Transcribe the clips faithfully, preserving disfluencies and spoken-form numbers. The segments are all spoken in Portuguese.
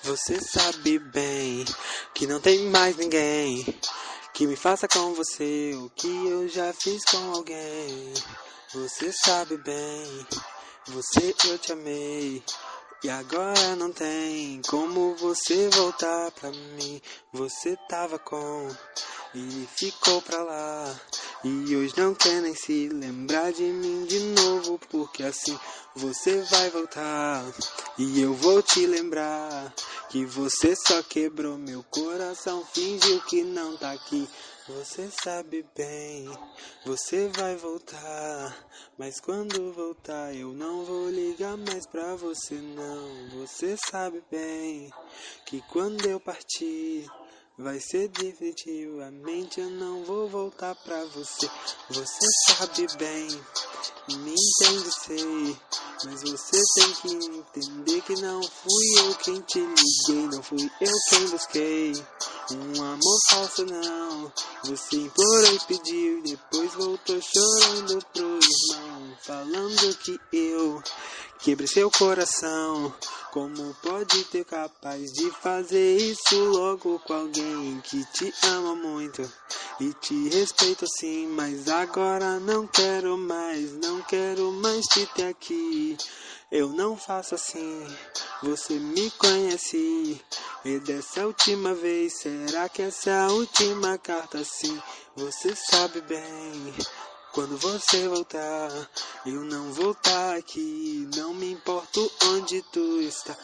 Você sabe bem que não tem mais ninguém que me faça com você o que eu já fiz com alguém. Você sabe bem, você eu te amei. E agora não tem como você voltar pra mim. Você tava com e ficou pra lá. E hoje não quer nem se lembrar de mim de novo, porque assim você vai voltar. E eu vou te lembrar que você só quebrou meu coração, fingiu que não tá aqui. Você sabe bem, você vai voltar, mas quando voltar eu não vou ligar mais pra você não. Você sabe bem que quando eu partir vai ser definitivamente, eu não vou voltar pra você. Você sabe bem, me entende, sei, mas você tem que entender que não fui eu quem te liguei, não fui eu quem busquei um amor falso, não. Você implorou e pediu, depois voltou chorando pro irmão, falando que eu quebrei seu coração. Como pode ter capaz de fazer isso logo com alguém que te ama muito e te respeito assim, mas agora não quero mais, não quero mais te ter aqui. Eu não faço assim, você me conhece. E dessa última vez, será que essa é a última carta? Sim, você sabe bem. Quando você voltar, eu não vou estar aqui. Não me importo onde tu está.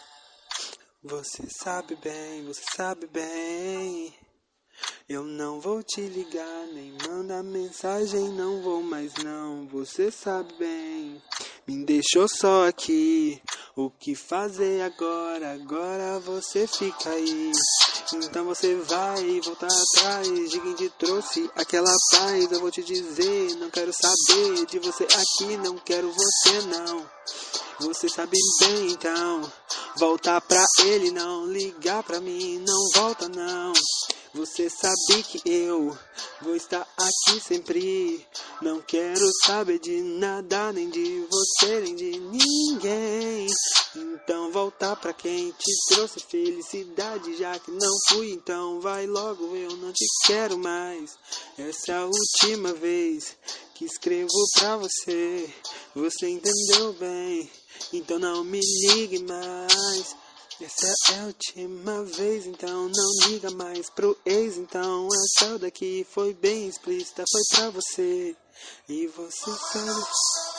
Você sabe bem, você sabe bem. Eu não vou te ligar, nem mandar mensagem, não vou mais não. Você sabe bem, me deixou só aqui. O que fazer agora? Agora você fica aí. Então você vai voltar atrás de quem te trouxe aquela paz. Eu vou te dizer, não quero saber de você aqui, não quero você não. Você sabe bem então, voltar pra ele, não ligar pra mim, não volta não. Você sabe que eu vou estar aqui sempre. Não quero saber de nada, nem de você, nem de ninguém. Então voltar pra quem te trouxe felicidade, já que não fui, então vai logo, eu não te quero mais. Essa é a última vez que escrevo pra você. Você entendeu bem, então não me ligue mais. Essa é a última vez, então não liga mais pro ex. Então essa daqui foi bem explícita, foi pra você. E você sabe...